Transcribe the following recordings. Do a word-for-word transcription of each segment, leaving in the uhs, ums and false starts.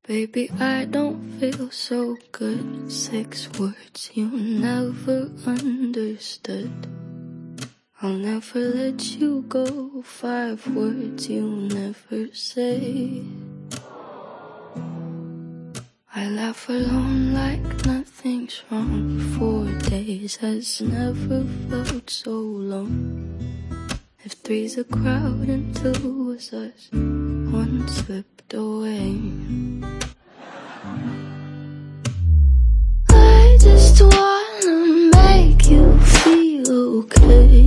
Baby, I don't feel so good. Six words you never understood. I'll never let you go. Five words you never say. I laugh alone like nothing's wrong. Four days has never felt so long. If three's a crowd and two was us, one slipped away. I just wanna make you feel okay,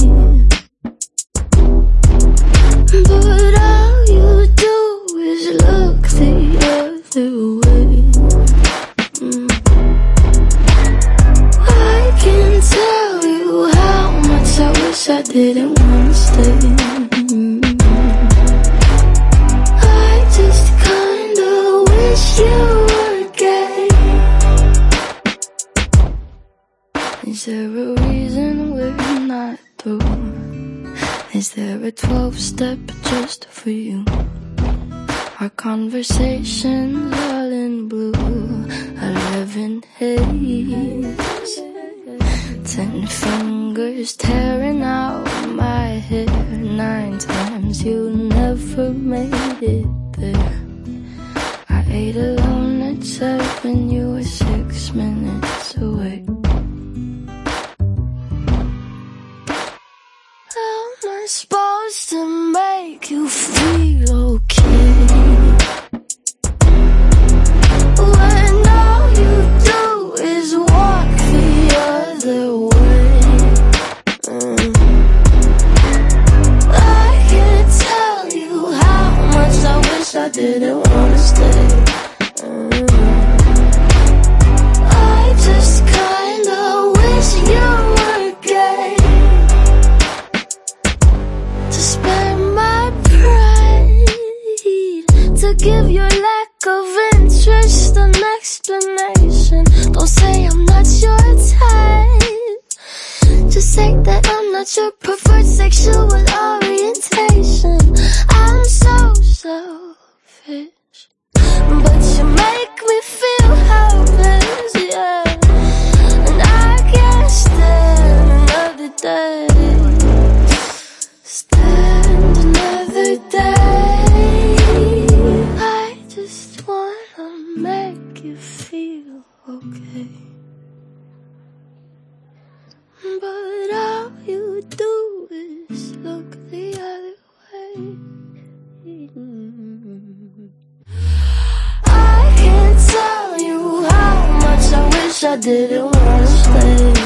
but all you do is look the other way. mm. I can tell you how much I wish I didn't wanna stay. mm. I just kinda wish you were gay. Is there a reason we're not through? Is there a twelve-step just for you? Our conversations all in blue, eleven haze. Ten fingers tearing out my hair. Nine times you never made it there. I ate alone at seven, you were six minutes away. How am I supposed to make you feel okay when all you do is walk the other way? mm. I can't tell you how much I wish I didn't wanna stay. mm. I just kinda wish you were gay, to spare my pride, to give your lack of interest an explanation. Don't say I'm not your type, just say that I'm not your preferred sexual orientation. I'm so selfish, but you make me feel helpless, yeah. And I can't stand another day. Stand another day. I just wanna make you feel okay, but all you do is look the other way. I can't tell you how much I wish I didn't wanna stay.